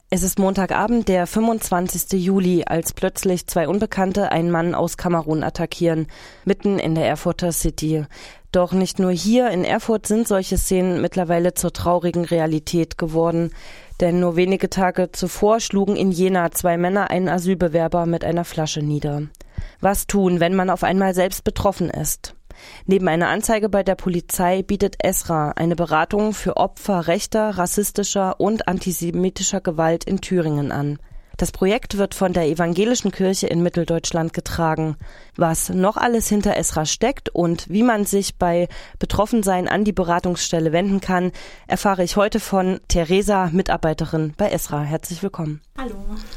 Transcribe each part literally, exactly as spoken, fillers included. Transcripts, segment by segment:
Es ist Montagabend, der fünfundzwanzigster Juli, als plötzlich zwei Unbekannte einen Mann aus Kamerun attackieren, mitten in der Erfurter City. Doch nicht nur hier in Erfurt sind solche Szenen mittlerweile zur traurigen Realität geworden. Denn nur wenige Tage zuvor schlugen in Jena zwei Männer einen Asylbewerber mit einer Flasche nieder. Was tun, wenn man auf einmal selbst betroffen ist? Neben einer Anzeige bei der Polizei bietet Esra eine Beratung für Opfer rechter, rassistischer und antisemitischer Gewalt in Thüringen an. Das Projekt wird von der Evangelischen Kirche in Mitteldeutschland getragen. Was noch alles hinter Esra steckt und wie man sich bei Betroffensein an die Beratungsstelle wenden kann, erfahre ich heute von Theresa, Mitarbeiterin bei Esra. Herzlich willkommen. Hallo.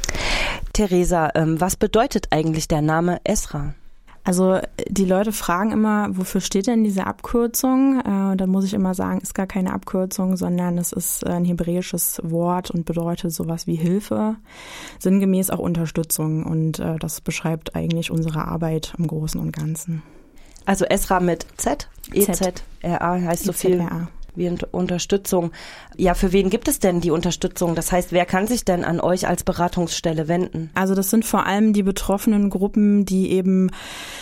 Theresa, was bedeutet eigentlich der Name Esra? Also die Leute fragen immer, wofür steht denn diese Abkürzung? Äh, dann muss ich immer sagen, ist gar keine Abkürzung, sondern es ist ein hebräisches Wort und bedeutet sowas wie Hilfe, sinngemäß auch Unterstützung. Und äh, das beschreibt eigentlich unsere Arbeit im Großen und Ganzen. Also Esra mit Z, E Z R A heißt so viel wie Unterstützung. Ja, für wen gibt es denn die Unterstützung? Das heißt, wer kann sich denn an euch als Beratungsstelle wenden? Also das sind vor allem die betroffenen Gruppen, die eben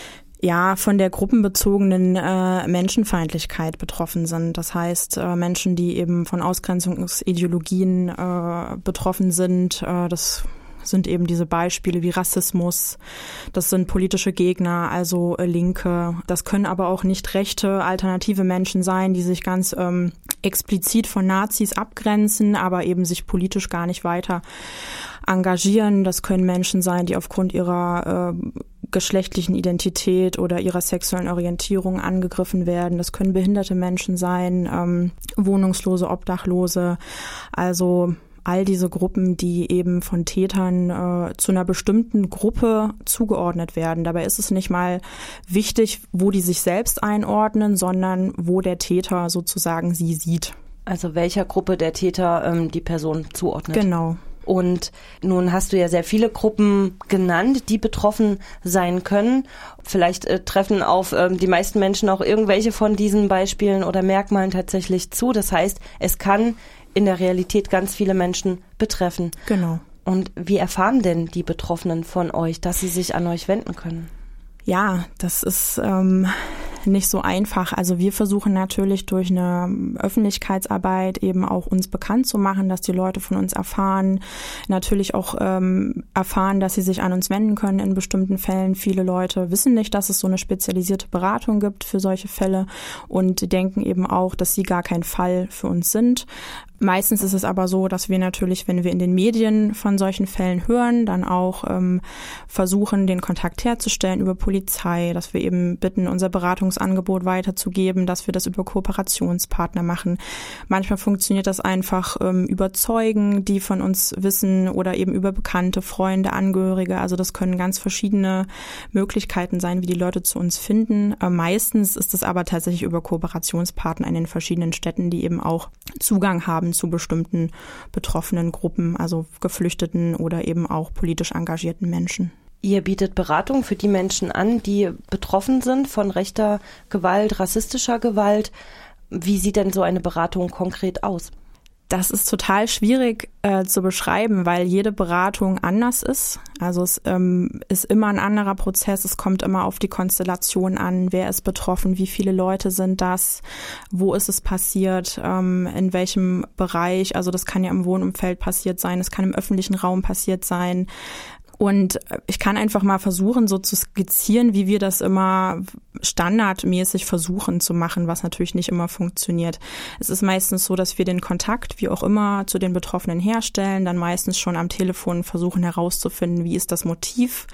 ja von der gruppenbezogenen äh, Menschenfeindlichkeit betroffen sind. Das heißt, äh, Menschen, die eben von Ausgrenzungsideologien äh, betroffen sind, äh, das sind eben diese Beispiele wie Rassismus, das sind politische Gegner, also äh, Linke. Das können aber auch nicht rechte, alternative Menschen sein, die sich ganz ähm, explizit von Nazis abgrenzen, aber eben sich politisch gar nicht weiter engagieren. Das können Menschen sein, die aufgrund ihrer äh, geschlechtlichen Identität oder ihrer sexuellen Orientierung angegriffen werden. Das können behinderte Menschen sein, ähm, Wohnungslose, Obdachlose, also all diese Gruppen, die eben von Tätern äh, zu einer bestimmten Gruppe zugeordnet werden. Dabei ist es nicht mal wichtig, wo die sich selbst einordnen, sondern wo der Täter sozusagen sie sieht. Also welcher Gruppe der Täter ähm, die Person zuordnet. Genau. Und nun hast du ja sehr viele Gruppen genannt, die betroffen sein können. Vielleicht äh, treffen auf ähm, die meisten Menschen auch irgendwelche von diesen Beispielen oder Merkmalen tatsächlich zu. Das heißt, es kann in der Realität ganz viele Menschen betreffen. Genau. Und wie erfahren denn die Betroffenen von euch, dass sie sich an euch wenden können? Ja, das ist ähm, nicht so einfach. Also wir versuchen natürlich durch eine Öffentlichkeitsarbeit eben auch uns bekannt zu machen, dass die Leute von uns erfahren, natürlich auch ähm, erfahren, dass sie sich an uns wenden können in bestimmten Fällen. Viele Leute wissen nicht, dass es so eine spezialisierte Beratung gibt für solche Fälle und denken eben auch, dass sie gar kein Fall für uns sind. Meistens ist es aber so, dass wir natürlich, wenn wir in den Medien von solchen Fällen hören, dann auch ähm, versuchen, den Kontakt herzustellen über Polizei, dass wir eben bitten, unser Beratungsangebot weiterzugeben, dass wir das über Kooperationspartner machen. Manchmal funktioniert das einfach ähm, über Zeugen, die von uns wissen oder eben über Bekannte, Freunde, Angehörige. Also das können ganz verschiedene Möglichkeiten sein, wie die Leute zu uns finden. Äh, meistens ist es aber tatsächlich über Kooperationspartner in den verschiedenen Städten, die eben auch Zugang haben zu bestimmten betroffenen Gruppen, also Geflüchteten oder eben auch politisch engagierten Menschen. Ihr bietet Beratung für die Menschen an, die betroffen sind von rechter Gewalt, rassistischer Gewalt. Wie sieht denn so eine Beratung konkret aus? Das ist total schwierig äh, zu beschreiben, weil jede Beratung anders ist. Also es ähm, ist immer ein anderer Prozess. Es kommt immer auf die Konstellation an. Wer ist betroffen? Wie viele Leute sind das? Wo ist es passiert? Ähm, in welchem Bereich? Also das kann ja im Wohnumfeld passiert sein. Es kann im öffentlichen Raum passiert sein. Und ich kann einfach mal versuchen, so zu skizzieren, wie wir das immer standardmäßig versuchen zu machen, was natürlich nicht immer funktioniert. Es ist meistens so, dass wir den Kontakt, wie auch immer, zu den Betroffenen herstellen, dann meistens schon am Telefon versuchen herauszufinden, wie ist das Motiv.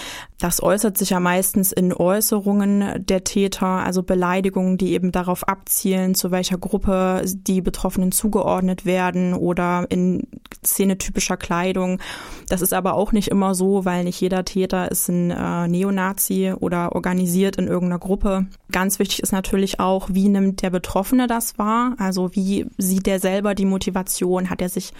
Das äußert sich ja meistens in Äußerungen der Täter, also Beleidigungen, die eben darauf abzielen, zu welcher Gruppe die Betroffenen zugeordnet werden oder in szenetypischer Kleidung. Das ist aber auch nicht immer so, weil nicht jeder Täter ist ein äh, Neonazi oder organisiert in irgendeiner Gruppe. Ganz wichtig ist natürlich auch, wie nimmt der Betroffene das wahr? Also wie sieht der selber die Motivation? Hat er sich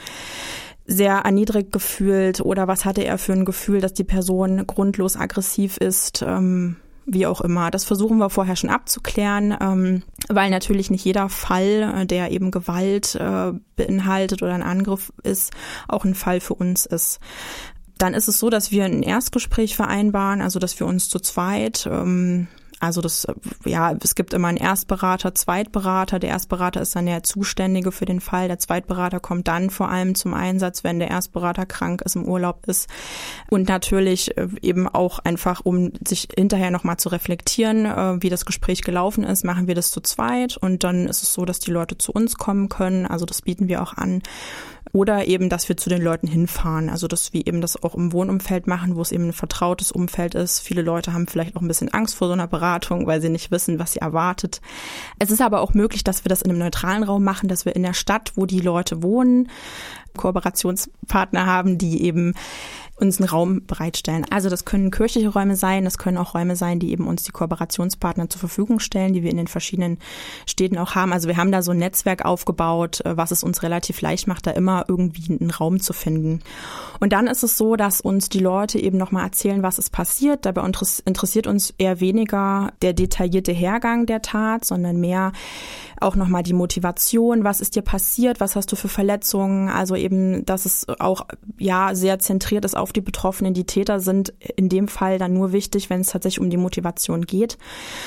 sehr erniedrigt gefühlt oder was hatte er für ein Gefühl, dass die Person grundlos aggressiv ist? Ähm, wie auch immer. Das versuchen wir vorher schon abzuklären, ähm, weil natürlich nicht jeder Fall, der eben Gewalt äh, beinhaltet oder ein Angriff ist, auch ein Fall für uns ist. Dann ist es so, dass wir ein Erstgespräch vereinbaren, also dass wir uns zu zweit, ähm, also das, ja, es gibt immer einen Erstberater, Zweitberater. Der Erstberater ist dann der Zuständige für den Fall. Der Zweitberater kommt dann vor allem zum Einsatz, wenn der Erstberater krank ist, im Urlaub ist. Und natürlich eben auch einfach, um sich hinterher nochmal zu reflektieren, wie das Gespräch gelaufen ist, machen wir das zu zweit. Und dann ist es so, dass die Leute zu uns kommen können. Also das bieten wir auch an. Oder eben, dass wir zu den Leuten hinfahren. Also, dass wir eben das auch im Wohnumfeld machen, wo es eben ein vertrautes Umfeld ist. Viele Leute haben vielleicht auch ein bisschen Angst vor so einer Beratung, weil sie nicht wissen, was sie erwartet. Es ist aber auch möglich, dass wir das in einem neutralen Raum machen, dass wir in der Stadt, wo die Leute wohnen, Kooperationspartner haben, die eben uns einen Raum bereitstellen. Also das können kirchliche Räume sein, das können auch Räume sein, die eben uns die Kooperationspartner zur Verfügung stellen, die wir in den verschiedenen Städten auch haben. Also wir haben da so ein Netzwerk aufgebaut, was es uns relativ leicht macht, da immer irgendwie einen Raum zu finden. Und dann ist es so, dass uns die Leute eben nochmal erzählen, was ist passiert. Dabei interessiert uns eher weniger der detaillierte Hergang der Tat, sondern mehr auch nochmal die Motivation, was ist dir passiert, was hast du für Verletzungen, also eben, dass es auch ja sehr zentriert ist auf die Betroffenen. Die Täter sind in dem Fall dann nur wichtig, wenn es tatsächlich um die Motivation geht.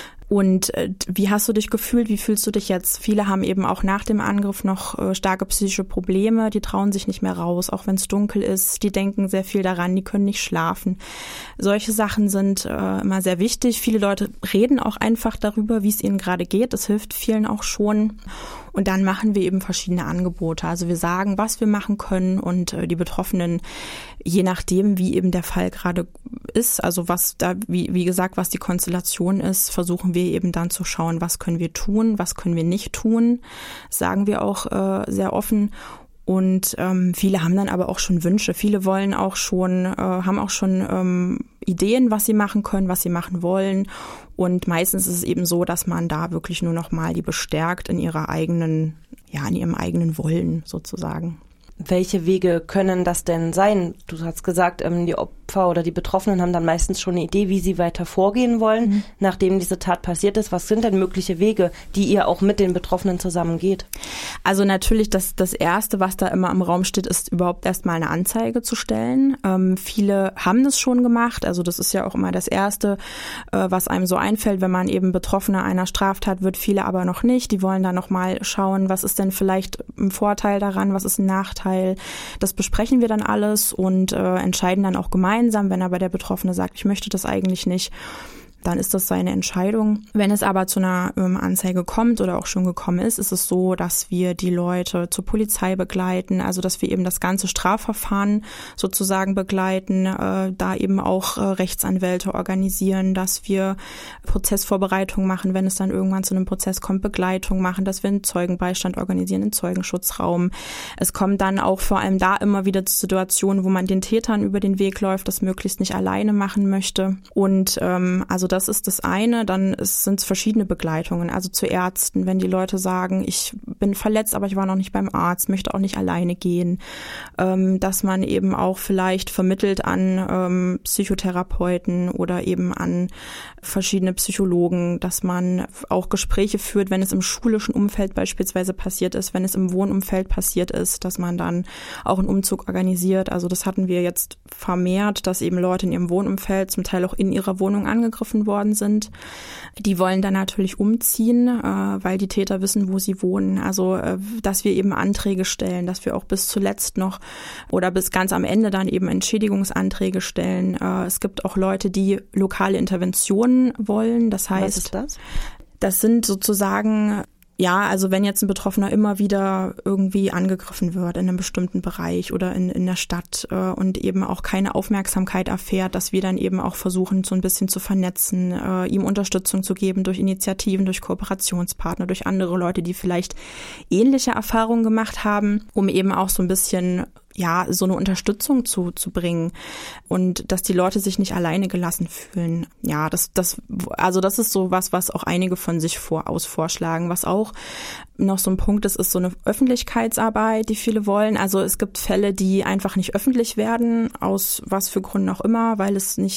Und äh, wie hast du dich gefühlt? Wie fühlst du dich jetzt? Viele haben eben auch nach dem Angriff noch äh, starke psychische Probleme. Die trauen sich nicht mehr raus, auch wenn es dunkel ist. Die denken sehr viel daran, die können nicht schlafen. Solche Sachen sind äh, immer sehr wichtig. Viele Leute reden auch einfach darüber, wie es ihnen gerade geht. Das hilft vielen auch schon. Und dann machen wir eben verschiedene Angebote. Also wir sagen, was wir machen können und äh, die Betroffenen, je nachdem, wie eben der Fall gerade ist, also was da, wie, wie gesagt, was die Konstellation ist, versuchen wir eben dann zu schauen, was können wir tun, was können wir nicht tun, sagen wir auch äh, sehr offen. Und ähm, viele haben dann aber auch schon Wünsche. Viele wollen auch schon, äh, haben auch schon ähm, Ideen, was sie machen können, was sie machen wollen. Und meistens ist es eben so, dass man da wirklich nur noch mal die bestärkt in ihrer eigenen, ja, in ihrem eigenen Wollen sozusagen. Welche Wege können das denn sein? Du hast gesagt, die Opfer oder die Betroffenen haben dann meistens schon eine Idee, wie sie weiter vorgehen wollen, mhm. nachdem diese Tat passiert ist. Was sind denn mögliche Wege, die ihr auch mit den Betroffenen zusammen geht? Also natürlich, das, das Erste, was da immer im Raum steht, ist überhaupt erstmal eine Anzeige zu stellen. Ähm, viele haben das schon gemacht. Also das ist ja auch immer das Erste, äh, was einem so einfällt, wenn man eben Betroffener einer Straftat wird. Viele aber noch nicht. Die wollen dann nochmal schauen, was ist denn vielleicht ein Vorteil daran, was ist ein Nachteil. Das besprechen wir dann alles und äh, entscheiden dann auch gemeinsam, wenn aber der Betroffene sagt, ich möchte das eigentlich nicht, dann ist das seine Entscheidung. Wenn es aber zu einer ähm, Anzeige kommt oder auch schon gekommen ist, ist es so, dass wir die Leute zur Polizei begleiten, also dass wir eben das ganze Strafverfahren sozusagen begleiten, äh, da eben auch äh, Rechtsanwälte organisieren, dass wir Prozessvorbereitung machen, wenn es dann irgendwann zu einem Prozess kommt, Begleitung machen, dass wir einen Zeugenbeistand organisieren, einen Zeugenschutzraum. Es kommt dann auch vor allem da immer wieder zu Situationen, wo man den Tätern über den Weg läuft, das möglichst nicht alleine machen möchte. Und ähm, also das ist das eine, dann sind es verschiedene Begleitungen, also zu Ärzten, wenn die Leute sagen, ich bin verletzt, aber ich war noch nicht beim Arzt, möchte auch nicht alleine gehen, ähm, dass man eben auch vielleicht vermittelt an ähm, Psychotherapeuten oder eben an verschiedene Psychologen, dass man auch Gespräche führt, wenn es im schulischen Umfeld beispielsweise passiert ist, wenn es im Wohnumfeld passiert ist, dass man dann auch einen Umzug organisiert. Also das hatten wir jetzt vermehrt, dass eben Leute in ihrem Wohnumfeld zum Teil auch in ihrer Wohnung angegriffen worden sind. Die wollen dann natürlich umziehen, äh, weil die Täter wissen, wo sie wohnen. Also äh, dass wir eben Anträge stellen, dass wir auch bis zuletzt noch oder bis ganz am Ende dann eben Entschädigungsanträge stellen. Äh, es gibt auch Leute, die lokale Interventionen wollen. Das heißt, was ist das? Das sind sozusagen, ja, also wenn jetzt ein Betroffener immer wieder irgendwie angegriffen wird in einem bestimmten Bereich oder in, in der Stadt äh, und eben auch keine Aufmerksamkeit erfährt, dass wir dann eben auch versuchen, so ein bisschen zu vernetzen, äh, ihm Unterstützung zu geben durch Initiativen, durch Kooperationspartner, durch andere Leute, die vielleicht ähnliche Erfahrungen gemacht haben, um eben auch so ein bisschen ja, so eine Unterstützung zu, zu bringen und dass die Leute sich nicht alleine gelassen fühlen. Ja, das, das, also das ist so was, was auch einige von sich vor, aus vorschlagen. Was auch noch so ein Punkt ist, ist so eine Öffentlichkeitsarbeit, die viele wollen. Also es gibt Fälle, die einfach nicht öffentlich werden, aus was für Gründen auch immer, weil es nicht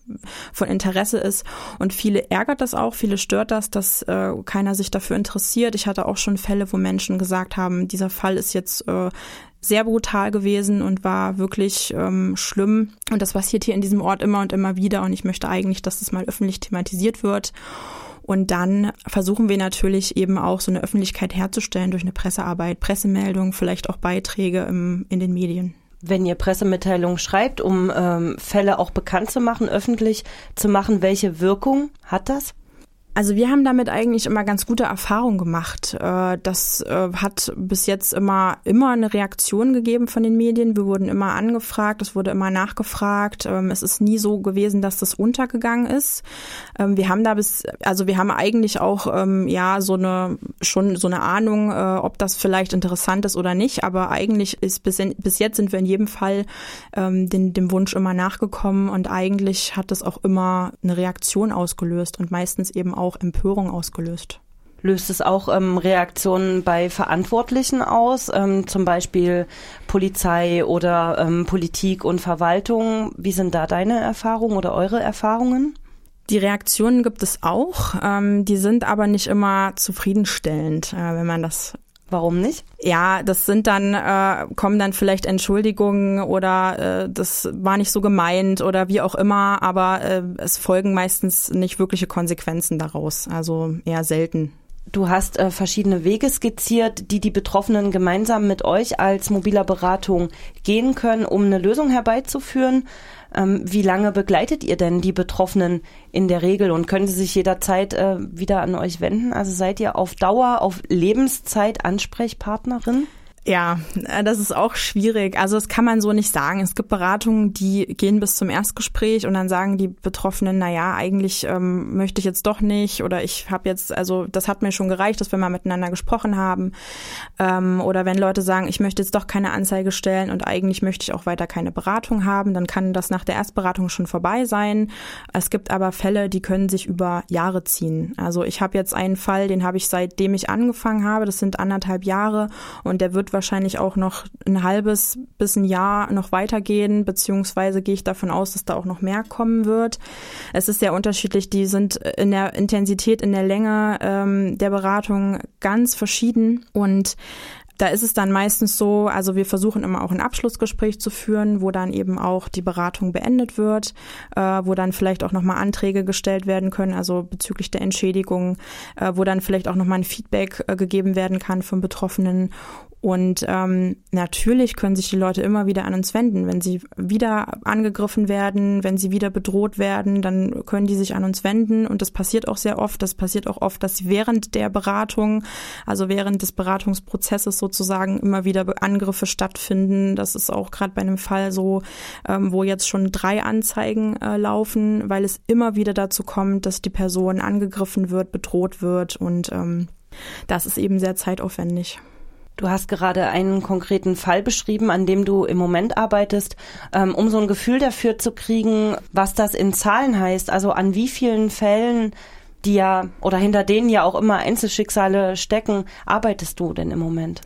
von Interesse ist. Und viele ärgert das auch, viele stört das, dass äh, keiner sich dafür interessiert. Ich hatte auch schon Fälle, wo Menschen gesagt haben, dieser Fall ist jetzt äh, sehr brutal gewesen und war wirklich ähm, schlimm. Und das passiert hier in diesem Ort immer und immer wieder. Und ich möchte eigentlich, dass das mal öffentlich thematisiert wird. Und dann versuchen wir natürlich eben auch so eine Öffentlichkeit herzustellen durch eine Pressearbeit, Pressemeldungen, vielleicht auch Beiträge im, in den Medien. Wenn ihr Pressemitteilungen schreibt, um ähm, Fälle auch bekannt zu machen, öffentlich zu machen, welche Wirkung hat das? Also wir haben damit eigentlich immer ganz gute Erfahrungen gemacht. Das hat bis jetzt immer immer eine Reaktion gegeben von den Medien. Wir wurden immer angefragt, es wurde immer nachgefragt. Es ist nie so gewesen, dass das untergegangen ist. Wir haben da bis, also wir haben eigentlich auch ja so eine schon so eine Ahnung, ob das vielleicht interessant ist oder nicht. Aber eigentlich ist bis in, bis jetzt sind wir in jedem Fall den, dem Wunsch immer nachgekommen und eigentlich hat es auch immer eine Reaktion ausgelöst und meistens eben auch auch Empörung ausgelöst. Löst es auch ähm, Reaktionen bei Verantwortlichen aus, ähm, zum Beispiel Polizei oder ähm, Politik und Verwaltung? Wie sind da deine Erfahrungen oder eure Erfahrungen? Die Reaktionen gibt es auch, ähm, die sind aber nicht immer zufriedenstellend, äh, wenn man das Warum nicht? Ja, das sind dann, äh, kommen dann vielleicht Entschuldigungen oder äh, das war nicht so gemeint oder wie auch immer, aber äh, es folgen meistens nicht wirkliche Konsequenzen daraus, also eher selten. Du hast äh, verschiedene Wege skizziert, die die Betroffenen gemeinsam mit euch als mobiler Beratung gehen können, um eine Lösung herbeizuführen. Ähm, wie lange begleitet ihr denn die Betroffenen in der Regel und können sie sich jederzeit äh, wieder an euch wenden? Also seid ihr auf Dauer, auf Lebenszeit Ansprechpartnerin? Ja, das ist auch schwierig. Also das kann man so nicht sagen. Es gibt Beratungen, die gehen bis zum Erstgespräch und dann sagen die Betroffenen, na ja, eigentlich ähm, möchte ich jetzt doch nicht oder ich habe jetzt, also das hat mir schon gereicht, dass wir mal miteinander gesprochen haben. Ähm, oder wenn Leute sagen, ich möchte jetzt doch keine Anzeige stellen und eigentlich möchte ich auch weiter keine Beratung haben, dann kann das nach der Erstberatung schon vorbei sein. Es gibt aber Fälle, die können sich über Jahre ziehen. Also ich habe jetzt einen Fall, den habe ich seitdem ich angefangen habe, das sind anderthalb Jahre und der wird wahrscheinlich auch noch ein halbes bis ein Jahr noch weitergehen, beziehungsweise gehe ich davon aus, dass da auch noch mehr kommen wird. Es ist sehr unterschiedlich, die sind in der Intensität, in der Länge ähm, der Beratung ganz verschieden und da ist es dann meistens so, also wir versuchen immer auch ein Abschlussgespräch zu führen, wo dann eben auch die Beratung beendet wird, äh, wo dann vielleicht auch nochmal Anträge gestellt werden können, also bezüglich der Entschädigung, äh, wo dann vielleicht auch nochmal ein Feedback äh, gegeben werden kann von Betroffenen. Und ähm, natürlich können sich die Leute immer wieder an uns wenden. Wenn sie wieder angegriffen werden, wenn sie wieder bedroht werden, dann können die sich an uns wenden. Und das passiert auch sehr oft. Das passiert auch oft, dass während der Beratung, also während des Beratungsprozesses sozusagen immer wieder Angriffe stattfinden. Das ist auch gerade bei einem Fall so, ähm, wo jetzt schon drei Anzeigen äh, laufen, weil es immer wieder dazu kommt, dass die Person angegriffen wird, bedroht wird. Und ähm, das ist eben sehr zeitaufwendig. Du hast gerade einen konkreten Fall beschrieben, an dem du im Moment arbeitest, ähm, um so ein Gefühl dafür zu kriegen, was das in Zahlen heißt. Also an wie vielen Fällen, die ja oder hinter denen ja auch immer Einzelschicksale stecken, arbeitest du denn im Moment?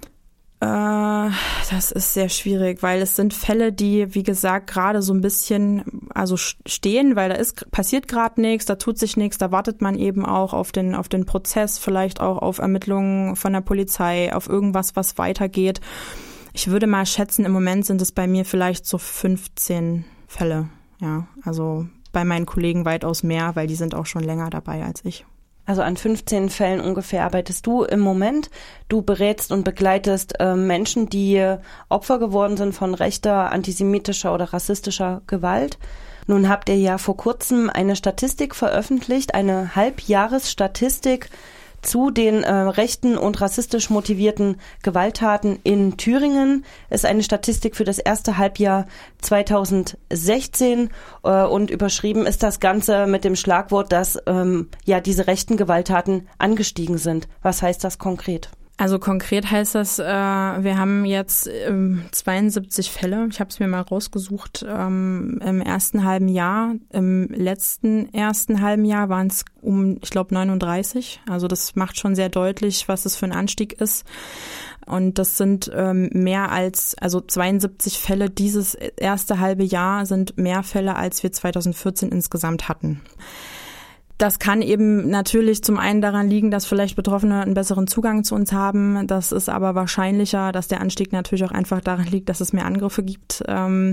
Äh, das ist sehr schwierig, weil es sind Fälle, die, wie gesagt, gerade so ein bisschen also stehen, weil da ist passiert gerade nichts, da tut sich nichts, da wartet man eben auch auf den auf den Prozess, vielleicht auch auf Ermittlungen von der Polizei, auf irgendwas, was weitergeht. Ich würde mal schätzen, im Moment sind es bei mir vielleicht so fünfzehn Fälle, ja, also bei meinen Kollegen weitaus mehr, weil die sind auch schon länger dabei als ich. Also an fünfzehn Fällen ungefähr arbeitest du im Moment. Du berätst und begleitest äh, Menschen, die Opfer geworden sind von rechter, antisemitischer oder rassistischer Gewalt. Nun habt ihr ja vor kurzem eine Statistik veröffentlicht, eine Halbjahresstatistik zu den äh, rechten und rassistisch motivierten Gewalttaten in Thüringen. Ist eine Statistik für das erste Halbjahr zweitausendsechzehn äh, und überschrieben ist das Ganze mit dem Schlagwort, dass ähm, ja diese rechten Gewalttaten angestiegen sind. Was heißt das konkret? Also konkret heißt das, äh, wir haben jetzt ähm, zweiundsiebzig Fälle. Ich habe es mir mal rausgesucht. Ähm, im ersten halben Jahr, im letzten ersten halben Jahr waren es um, ich glaube, neununddreißig. Also das macht schon sehr deutlich, was es für ein Anstieg ist. Und das sind ähm, mehr als, also zweiundsiebzig Fälle dieses erste halbe Jahr sind mehr Fälle, als wir zweitausendvierzehn insgesamt hatten. Das kann eben natürlich zum einen daran liegen, dass vielleicht Betroffene einen besseren Zugang zu uns haben. Das ist aber wahrscheinlicher, dass der Anstieg natürlich auch einfach daran liegt, dass es mehr Angriffe gibt.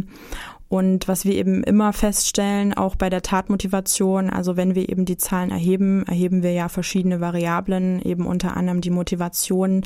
Und was wir eben immer feststellen, auch bei der Tatmotivation, also wenn wir eben die Zahlen erheben, erheben wir ja verschiedene Variablen, eben unter anderem die Motivation,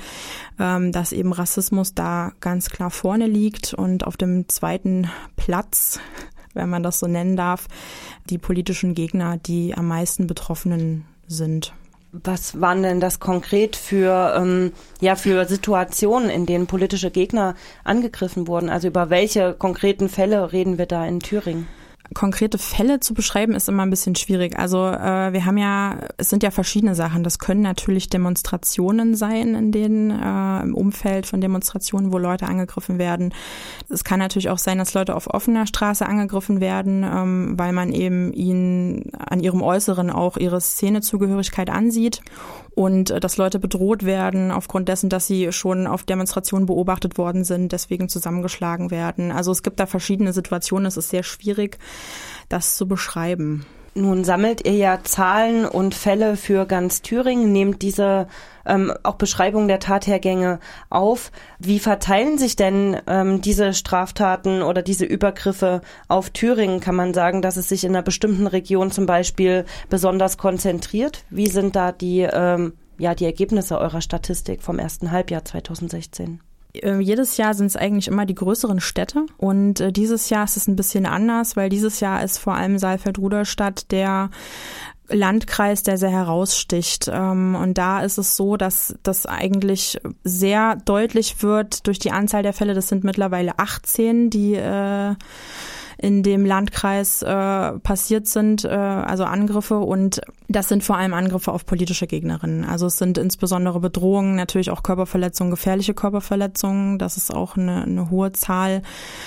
dass eben Rassismus da ganz klar vorne liegt und auf dem zweiten Platz, wenn man das so nennen darf, die politischen Gegner, die am meisten Betroffenen sind. Was waren denn das konkret für, ähm, ja, für Situationen, in denen politische Gegner angegriffen wurden? Also über welche konkreten Fälle reden wir da in Thüringen? Konkrete Fälle zu beschreiben ist immer ein bisschen schwierig. Also äh, wir haben ja, es sind ja verschiedene Sachen. Das können natürlich Demonstrationen sein, in denen äh, im Umfeld von Demonstrationen, wo Leute angegriffen werden. Es kann natürlich auch sein, dass Leute auf offener Straße angegriffen werden, ähm, weil man eben ihnen an ihrem Äußeren auch ihre Szenezugehörigkeit ansieht. Und äh, dass Leute bedroht werden aufgrund dessen, dass sie schon auf Demonstrationen beobachtet worden sind, deswegen zusammengeschlagen werden. Also es gibt da verschiedene Situationen. Es ist sehr schwierig, das zu beschreiben. Nun sammelt ihr ja Zahlen und Fälle für ganz Thüringen, nehmt diese ähm, auch Beschreibung der Tathergänge auf. Wie verteilen sich denn ähm, diese Straftaten oder diese Übergriffe auf Thüringen? Kann man sagen, dass es sich in einer bestimmten Region zum Beispiel besonders konzentriert? Wie sind da die, ähm, ja, die Ergebnisse eurer Statistik vom ersten Halbjahr zweitausendsechzehn? Jedes Jahr sind es eigentlich immer die größeren Städte und äh, dieses Jahr ist es ein bisschen anders, weil dieses Jahr ist vor allem Saalfeld-Rudolstadt der Landkreis, der sehr heraussticht. Ähm, und da ist es so, dass das eigentlich sehr deutlich wird durch die Anzahl der Fälle. Das sind mittlerweile achtzehn, die äh, in dem Landkreis äh, passiert sind, äh, also Angriffe, und das sind vor allem Angriffe auf politische Gegnerinnen. Also es sind insbesondere Bedrohungen, natürlich auch Körperverletzungen, gefährliche Körperverletzungen, das ist auch eine, eine hohe Zahl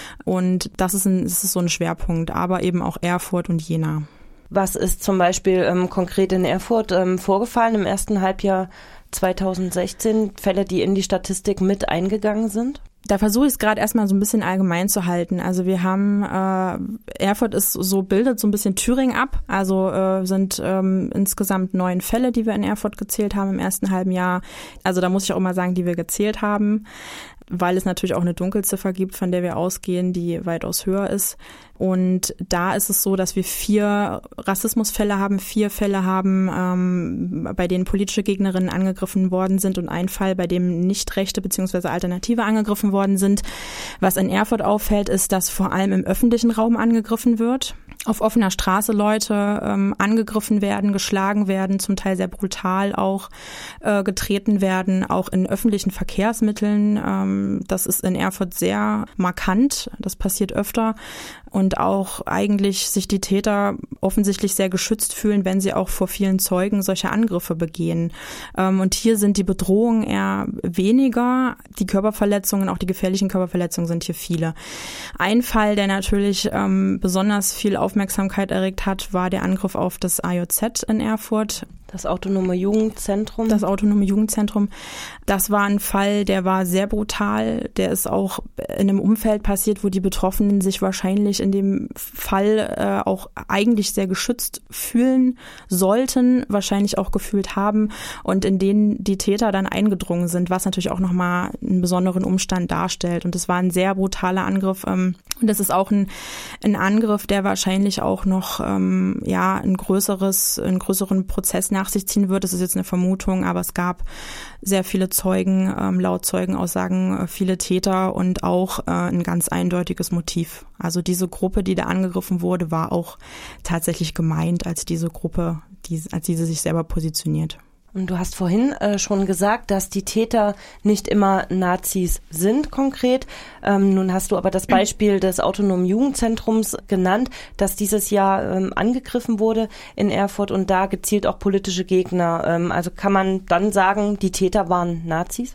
und das ist, ein, das ist so ein Schwerpunkt, aber eben auch Erfurt und Jena. Was ist zum Beispiel ähm, konkret in Erfurt ähm, vorgefallen im ersten Halbjahr zweitausendsechzehn? Fälle, die in die Statistik mit eingegangen sind? Da versuche ich es gerade erstmal so ein bisschen allgemein zu halten. Also wir haben, äh, Erfurt ist so, bildet so ein bisschen Thüringen ab. Also äh, sind ähm, insgesamt neun Fälle, die wir in Erfurt gezählt haben im ersten halben Jahr. Also da muss ich auch mal sagen, die wir gezählt haben, weil es natürlich auch eine Dunkelziffer gibt, von der wir ausgehen, die weitaus höher ist. Und da ist es so, dass wir vier Rassismusfälle haben, vier Fälle haben, ähm, bei denen politische Gegnerinnen angegriffen worden sind und ein Fall, bei dem nicht Rechte bzw. Alternative angegriffen worden sind. Was in Erfurt auffällt, ist, dass vor allem im öffentlichen Raum angegriffen wird. Auf offener Straße Leute ähm, angegriffen werden, geschlagen werden, zum Teil sehr brutal auch äh, getreten werden, auch in öffentlichen Verkehrsmitteln. Ähm, das ist in Erfurt sehr markant, das passiert öfter. Und auch eigentlich sich die Täter offensichtlich sehr geschützt fühlen, wenn sie auch vor vielen Zeugen solche Angriffe begehen. Ähm, und hier sind die Bedrohungen eher weniger. Die Körperverletzungen, auch die gefährlichen Körperverletzungen sind hier viele. Ein Fall, der natürlich ähm, besonders viel Aufmerksamkeit erregt hat, war der Angriff auf das A J Z in Erfurt. Das Autonome Jugendzentrum. Das Autonome Jugendzentrum. Das war ein Fall, der war sehr brutal. Der ist auch in einem Umfeld passiert, wo die Betroffenen sich wahrscheinlich in dem Fall äh, auch eigentlich sehr geschützt fühlen sollten, wahrscheinlich auch gefühlt haben und in denen die Täter dann eingedrungen sind, was natürlich auch nochmal einen besonderen Umstand darstellt. Und es war ein sehr brutaler Angriff. Ähm, und das ist auch ein, ein Angriff, der wahrscheinlich auch noch ähm, ja ein größeres, einen größeren Prozess nach sich ziehen wird. Das ist jetzt eine Vermutung, aber es gab sehr viele Zeugen, ähm, laut Zeugenaussagen äh, viele Täter und auch äh, ein ganz eindeutiges Motiv. Also diese Gruppe, die da angegriffen wurde, war auch tatsächlich gemeint als diese Gruppe, die, als diese sich selber positioniert. Und du hast vorhin äh, schon gesagt, dass die Täter nicht immer Nazis sind konkret. Ähm, nun hast du aber das Beispiel des Autonomen Jugendzentrums genannt, das dieses Jahr ähm, angegriffen wurde in Erfurt und da gezielt auch politische Gegner. Ähm, also kann man dann sagen, die Täter waren Nazis?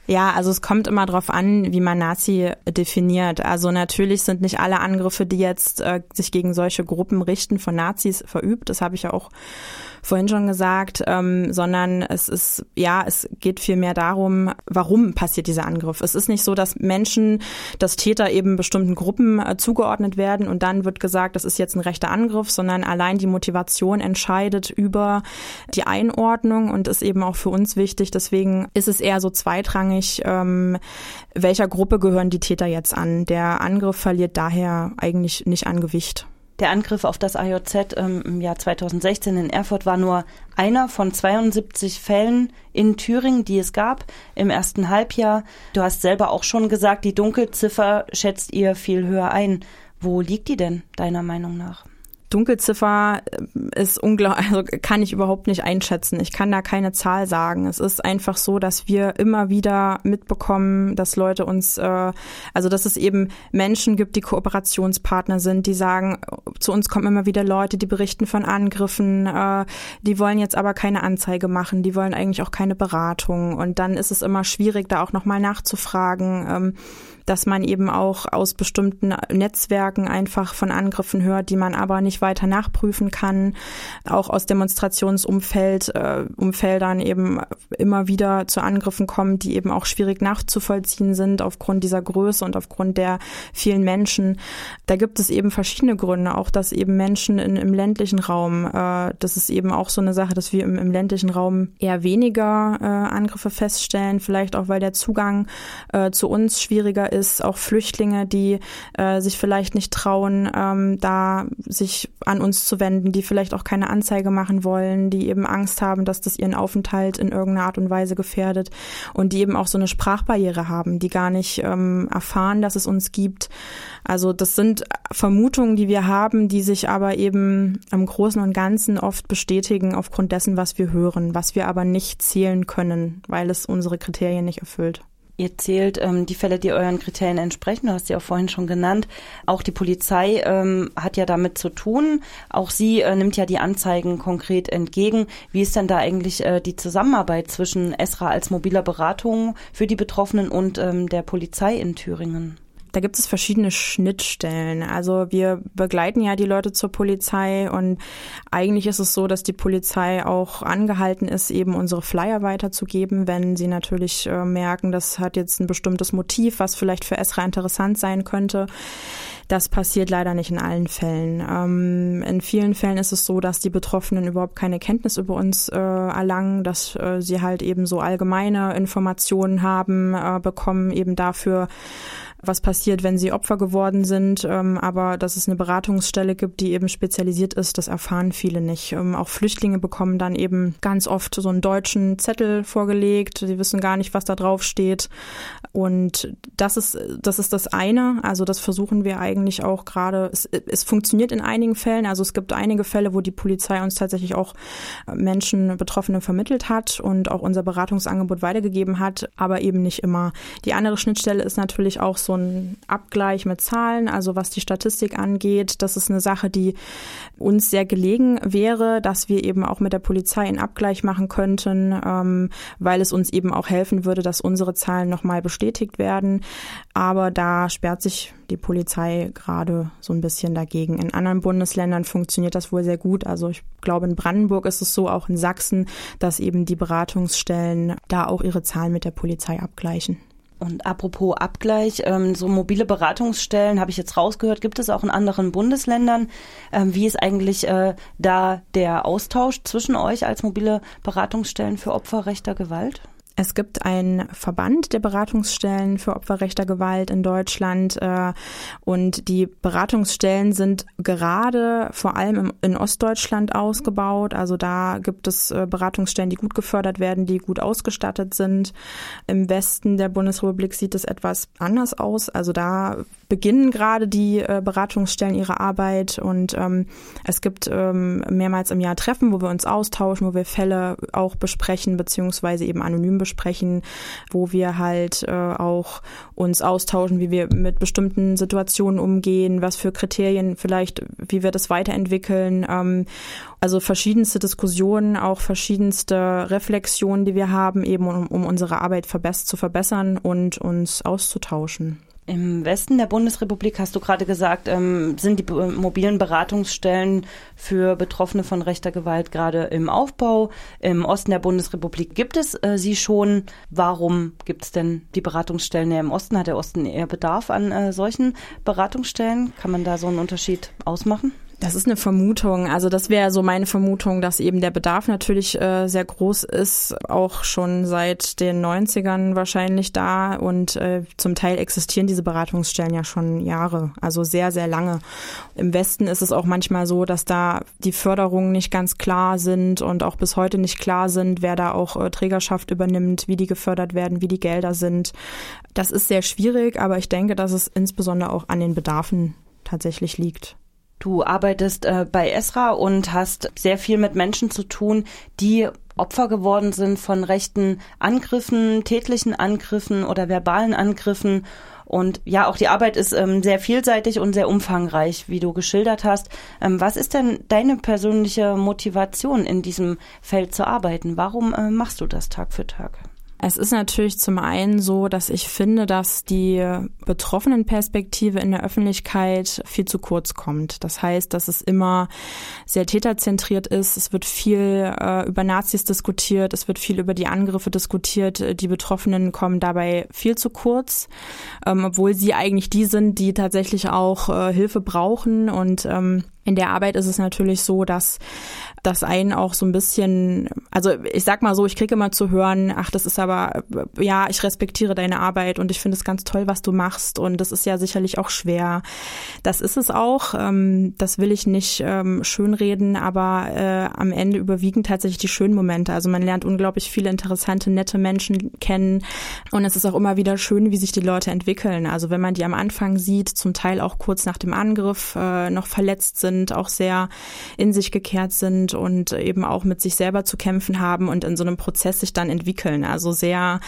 Ja, also es kommt immer drauf an, wie man Nazi definiert. Also natürlich sind nicht alle Angriffe, die jetzt äh, sich gegen solche Gruppen richten, von Nazis verübt. Das habe ich ja auch vorhin schon gesagt, ähm, sondern es ist, ja, es geht vielmehr darum, warum passiert dieser Angriff. Es ist nicht so, dass Menschen, dass Täter eben bestimmten Gruppen äh, zugeordnet werden und dann wird gesagt, das ist jetzt ein rechter Angriff, sondern allein die Motivation entscheidet über die Einordnung und ist eben auch für uns wichtig. Deswegen ist es eher so zweitrangig, ähm, welcher Gruppe gehören die Täter jetzt an. Der Angriff verliert daher eigentlich nicht an Gewicht. Der Angriff auf das A J Z ähm, im Jahr zweitausendsechzehn in Erfurt war nur einer von zweiundsiebzig Fällen in Thüringen, die es gab im ersten Halbjahr. Du hast selber auch schon gesagt, die Dunkelziffer schätzt ihr viel höher ein. Wo liegt die denn, deiner Meinung nach? Dunkelziffer ist unglaublich, also kann ich überhaupt nicht einschätzen. Ich kann da keine Zahl sagen. Es ist einfach so, dass wir immer wieder mitbekommen, dass Leute uns, äh, also dass es eben Menschen gibt, die Kooperationspartner sind, die sagen, zu uns kommen immer wieder Leute, die berichten von Angriffen, äh, die wollen jetzt aber keine Anzeige machen, die wollen eigentlich auch keine Beratung. Und dann ist es immer schwierig, da auch nochmal nachzufragen, ähm, dass man eben auch aus bestimmten Netzwerken einfach von Angriffen hört, die man aber nicht weiter nachprüfen kann. Auch aus Demonstrationsumfeld, äh, Umfeldern eben immer wieder zu Angriffen kommen, die eben auch schwierig nachzuvollziehen sind aufgrund dieser Größe und aufgrund der vielen Menschen. Da gibt es eben verschiedene Gründe, auch dass eben Menschen in, im ländlichen Raum, äh, das ist eben auch so eine Sache, dass wir im, im ländlichen Raum eher weniger äh, Angriffe feststellen, vielleicht auch, weil der Zugang äh, zu uns schwieriger ist. Ist auch Flüchtlinge, die äh, sich vielleicht nicht trauen, ähm, da sich an uns zu wenden, die vielleicht auch keine Anzeige machen wollen, die eben Angst haben, dass das ihren Aufenthalt in irgendeiner Art und Weise gefährdet und die eben auch so eine Sprachbarriere haben, die gar nicht ähm, erfahren, dass es uns gibt. Also das sind Vermutungen, die wir haben, die sich aber eben im Großen und Ganzen oft bestätigen aufgrund dessen, was wir hören, was wir aber nicht zählen können, weil es unsere Kriterien nicht erfüllt. Ihr zählt ähm, die Fälle, die euren Kriterien entsprechen. Du hast sie auch vorhin schon genannt. Auch die Polizei ähm, hat ja damit zu tun. Auch sie äh, nimmt ja die Anzeigen konkret entgegen. Wie ist denn da eigentlich äh, die Zusammenarbeit zwischen ESRA als mobiler Beratung für die Betroffenen und ähm, der Polizei in Thüringen? Da gibt es verschiedene Schnittstellen. Also wir begleiten ja die Leute zur Polizei und eigentlich ist es so, dass die Polizei auch angehalten ist, eben unsere Flyer weiterzugeben, wenn sie natürlich äh, merken, das hat jetzt ein bestimmtes Motiv, was vielleicht für ESRA interessant sein könnte. Das passiert leider nicht in allen Fällen. Ähm, in vielen Fällen ist es so, dass die Betroffenen überhaupt keine Kenntnis über uns äh, erlangen, dass äh, sie halt eben so allgemeine Informationen haben, äh, bekommen eben dafür, was passiert, wenn sie Opfer geworden sind. Ähm, aber dass es eine Beratungsstelle gibt, die eben spezialisiert ist, das erfahren viele nicht. Ähm, auch Flüchtlinge bekommen dann eben ganz oft so einen deutschen Zettel vorgelegt. Sie wissen gar nicht, was da drauf steht. Und das ist, das ist das eine. Also das versuchen wir eigentlich auch gerade. Es, es funktioniert in einigen Fällen. Also es gibt einige Fälle, wo die Polizei uns tatsächlich auch Menschen, Betroffene vermittelt hat und auch unser Beratungsangebot weitergegeben hat, aber eben nicht immer. Die andere Schnittstelle ist natürlich auch so ein Abgleich mit Zahlen, also was die Statistik angeht. Das ist eine Sache, die uns sehr gelegen wäre, dass wir eben auch mit der Polizei einen Abgleich machen könnten, ähm, weil es uns eben auch helfen würde, dass unsere Zahlen nochmal bestätigt werden. Aber da sperrt sich die Polizei gerade so ein bisschen dagegen. In anderen Bundesländern funktioniert das wohl sehr gut. Also ich glaube, in Brandenburg ist es so, auch in Sachsen, dass eben die Beratungsstellen da auch ihre Zahlen mit der Polizei abgleichen. Und apropos Abgleich, ähm, so mobile Beratungsstellen, habe ich jetzt rausgehört, gibt es auch in anderen Bundesländern. Ähm, wie ist eigentlich äh, da der Austausch zwischen euch als mobile Beratungsstellen für Opfer rechter Gewalt? Es gibt einen Verband der Beratungsstellen für Opfer rechter Gewalt in Deutschland äh, und die Beratungsstellen sind gerade vor allem im, in Ostdeutschland ausgebaut. Also da gibt es äh, Beratungsstellen, die gut gefördert werden, die gut ausgestattet sind. Im Westen der Bundesrepublik sieht es etwas anders aus. Also da beginnen gerade die äh, Beratungsstellen ihre Arbeit und ähm, es gibt ähm, mehrmals im Jahr Treffen, wo wir uns austauschen, wo wir Fälle auch besprechen beziehungsweise eben anonym besprechen. besprechen, wo wir halt äh, auch uns austauschen, wie wir mit bestimmten Situationen umgehen, was für Kriterien vielleicht, wie wir das weiterentwickeln. Ähm, also verschiedenste Diskussionen, auch verschiedenste Reflexionen, die wir haben, eben um, um unsere Arbeit verbess- zu verbessern und uns auszutauschen. Im Westen der Bundesrepublik, hast du gerade gesagt, ähm, sind die be- mobilen Beratungsstellen für Betroffene von rechter Gewalt gerade im Aufbau. Im Osten der Bundesrepublik gibt es äh, sie schon. Warum gibt es denn die Beratungsstellen eher im Osten? Hat der Osten eher Bedarf an äh, solchen Beratungsstellen? Kann man da so einen Unterschied ausmachen? Das ist eine Vermutung. Also das wäre so meine Vermutung, dass eben der Bedarf natürlich äh, sehr groß ist, auch schon seit den neunzigern wahrscheinlich da und äh, zum Teil existieren diese Beratungsstellen ja schon Jahre, also sehr, sehr lange. Im Westen ist es auch manchmal so, dass da die Förderungen nicht ganz klar sind und auch bis heute nicht klar sind, wer da auch äh, Trägerschaft übernimmt, wie die gefördert werden, wie die Gelder sind. Das ist sehr schwierig, aber ich denke, dass es insbesondere auch an den Bedarfen tatsächlich liegt. Du arbeitest äh, bei ESRA und hast sehr viel mit Menschen zu tun, die Opfer geworden sind von rechten Angriffen, tätlichen Angriffen oder verbalen Angriffen. Und ja, auch die Arbeit ist ähm, sehr vielseitig und sehr umfangreich, wie du geschildert hast. Ähm, was ist denn deine persönliche Motivation, in diesem Feld zu arbeiten? Warum äh, machst du das Tag für Tag? Es ist natürlich zum einen so, dass ich finde, dass die Betroffenenperspektive in der Öffentlichkeit viel zu kurz kommt. Das heißt, dass es immer sehr täterzentriert ist. Es wird viel äh, über Nazis diskutiert. Es wird viel über die Angriffe diskutiert. Die Betroffenen kommen dabei viel zu kurz, ähm, obwohl sie eigentlich die sind, die tatsächlich auch äh, Hilfe brauchen. Und ähm, in der Arbeit ist es natürlich so, dass das einen auch so ein bisschen, also ich sag mal so, ich kriege immer zu hören, ach, das ist aber, ja, ich respektiere deine Arbeit und ich finde es ganz toll, was du machst und das ist ja sicherlich auch schwer. Das ist es auch, ähm, das will ich nicht ähm, schönreden, aber äh, am Ende überwiegen tatsächlich die schönen Momente. Also man lernt unglaublich viele interessante, nette Menschen kennen und es ist auch immer wieder schön, wie sich die Leute entwickeln. Also wenn man die am Anfang sieht, zum Teil auch kurz nach dem Angriff äh, noch verletzt sind, auch sehr in sich gekehrt sind und eben auch mit sich selber zu kämpfen haben und in so einem Prozess sich dann entwickeln. Also sehr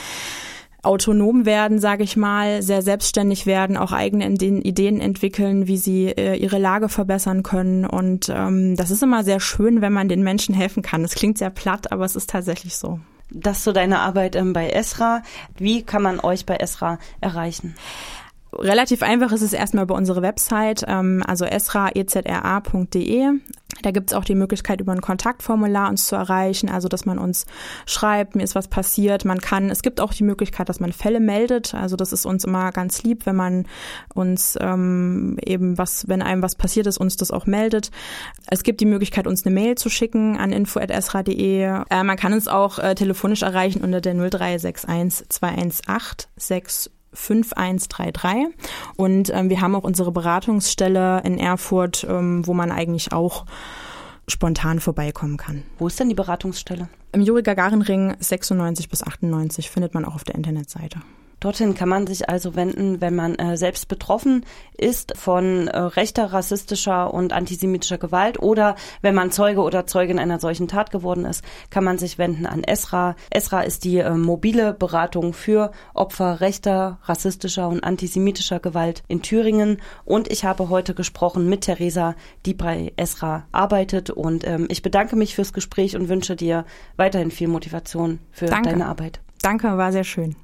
autonom werden, sage ich mal, sehr selbstständig werden, auch eigene Ideen entwickeln, wie sie äh, ihre Lage verbessern können. Und ähm, das ist immer sehr schön, wenn man den Menschen helfen kann. Das klingt sehr platt, aber es ist tatsächlich so. Das zu deiner Arbeit ähm, bei ESRA. Wie kann man euch bei ESRA erreichen? Relativ einfach ist es erstmal über unsere Website, ähm, also esra e z r a punkt d e. Da gibt es auch die Möglichkeit, über ein Kontaktformular uns zu erreichen, also dass man uns schreibt, mir ist was passiert. Man kann, es gibt auch die Möglichkeit, dass man Fälle meldet. Also das ist uns immer ganz lieb, wenn man uns ähm, eben was, wenn einem was passiert ist, uns das auch meldet. Es gibt die Möglichkeit, uns eine Mail zu schicken an info at esra punkt d e. Äh, man kann uns auch äh, telefonisch erreichen unter der null drei sechs eins zwei eins acht sechs fünf eins drei drei und ähm, wir haben auch unsere Beratungsstelle in Erfurt, ähm, wo man eigentlich auch spontan vorbeikommen kann. Wo ist denn die Beratungsstelle? Im Juri-Gagarin-Ring sechsundneunzig bis achtundneunzig findet man auch auf der Internetseite. Dorthin kann man sich also wenden, wenn man äh, selbst betroffen ist von äh, rechter, rassistischer und antisemitischer Gewalt oder wenn man Zeuge oder Zeugin einer solchen Tat geworden ist, kann man sich wenden an ESRA. ESRA ist die äh, mobile Beratung für Opfer rechter, rassistischer und antisemitischer Gewalt in Thüringen. Und ich habe heute gesprochen mit Theresa, die bei ESRA arbeitet. Und ähm, ich bedanke mich fürs Gespräch und wünsche dir weiterhin viel Motivation für Danke. deine Arbeit. Danke, war sehr schön.